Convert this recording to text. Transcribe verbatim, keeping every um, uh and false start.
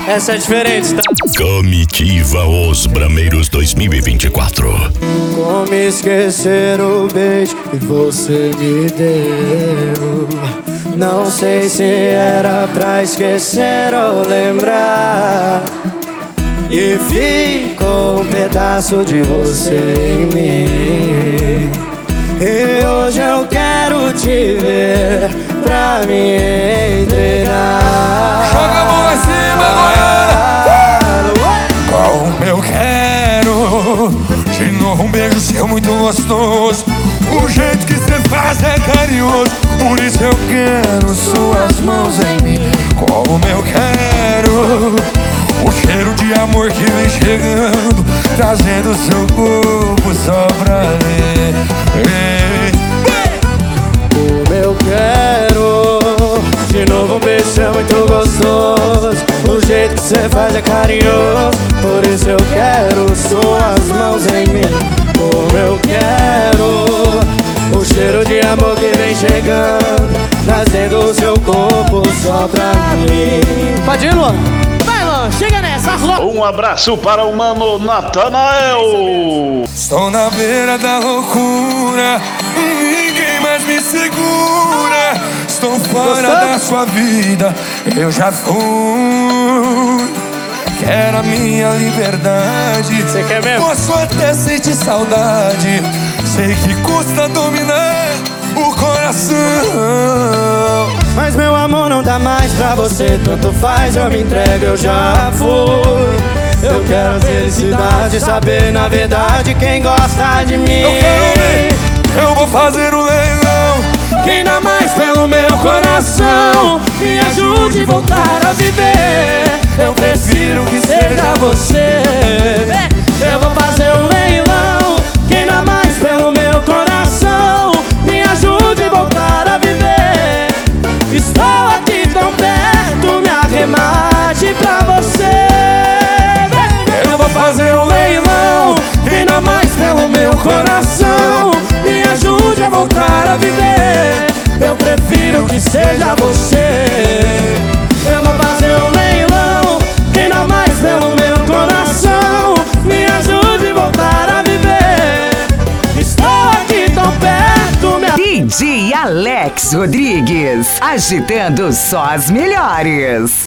Essa é diferente, tá? Comitiva Os Brameiros dois mil e vinte e quatro. Como esquecer o beijo que você me deu? Não sei se era pra esquecer ou lembrar. E ficou um pedaço de você em mim. E hoje eu quero te ver pra me entregar. Joga a mão lá em cima, Goiânia! Como eu quero de novo um beijo seu muito gostoso. O jeito que cê faz é carinhoso. Por isso eu quero suas mãos em mim. Como eu quero o cheiro de amor que vem chegando, trazendo seu corpo só pra mim. Como eu quero de novo um beijo é muito gostoso. O jeito que cê faz é carinhoso. Por isso eu quero suas mãos em mim. Como eu quero o cheiro de amor que vem chegando, trazendo o seu corpo só pra mim. Pode ir, Luan? Vai, Luan, chega nessa. Um abraço para o mano Natanael. Estou na beira da loucura, ninguém mais me segura. Estou fora Gostou? da sua vida, eu já fui. Quero a minha liberdade. Você quer mesmo? Posso até sentir saudade. Sei que custa dominar o coração. Mas meu amor não dá mais pra você. Tanto faz, eu me entrego, eu já fui. Eu quero a felicidade, saber na verdade quem gosta de mim. Eu quero ver, eu vou fazer um leilão. Quem dá mais pelo meu coração, me ajude a voltar a viver. Eu prefiro que seja você. Eu vou fazer um leilão. Quem dá mais pelo meu coração, me ajude a voltar a viver. Estou aqui tão perto, me arremate pra você. Eu vou fazer um leilão. Quem dá mais pelo meu coração, me ajude a voltar a viver. Eu prefiro que seja você. Eu vou fazer um leilão. Quem dá mais pelo meu coração, me ajude a voltar a viver. Estou aqui tão perto, me... D J Alex Rodrigues, agitando só as melhores.